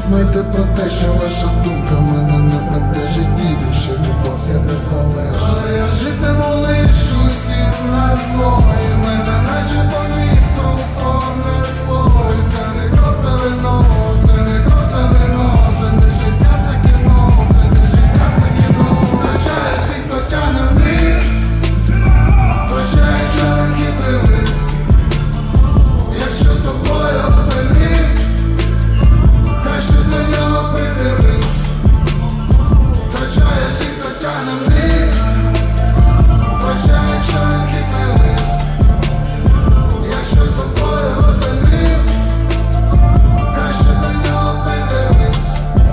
Знайте про те, що ваша думка мене не бентежить, ні, більше від вас я не залежу. Але я житиму лиш усім на зло, і мене наче по вітру пронесло. І це не кров, це вино, це не кров, це вино, це не життя, це кіно, це не життя, це кіно. Втрачаю всіх, хто тягне вниз, втрачаю, якщо не хитрились, якщо з собою опинив, краще до нього придивись. Втрачаю всіх, хто тягне вниз, втрачаю, якщо не хитрились, якщо з собою опинив, краще до нього придивись.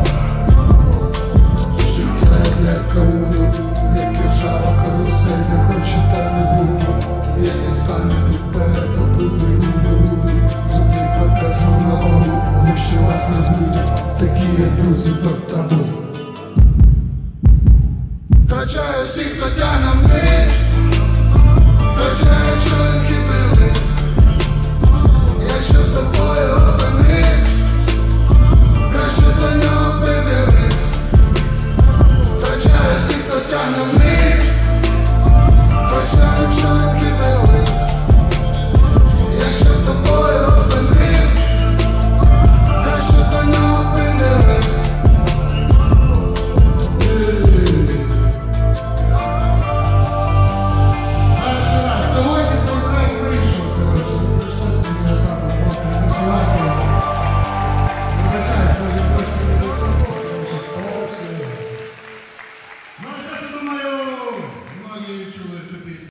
Життя як лялька Вуду, як ржава карусель, не хочу та не буду. Я і сам іду вперед, а по-другу не буду. Зубний подасть вам на вагу, тому що вас розбудять такі є друзі до табу. Втрачаю всіх, хто тягне вниз, втрачаю, якщо не хитрились, якщо з собою опинив, краще до нього придивись. Втрачаю всіх, хто тягне вниз, втрачаю, якщо не хитрились.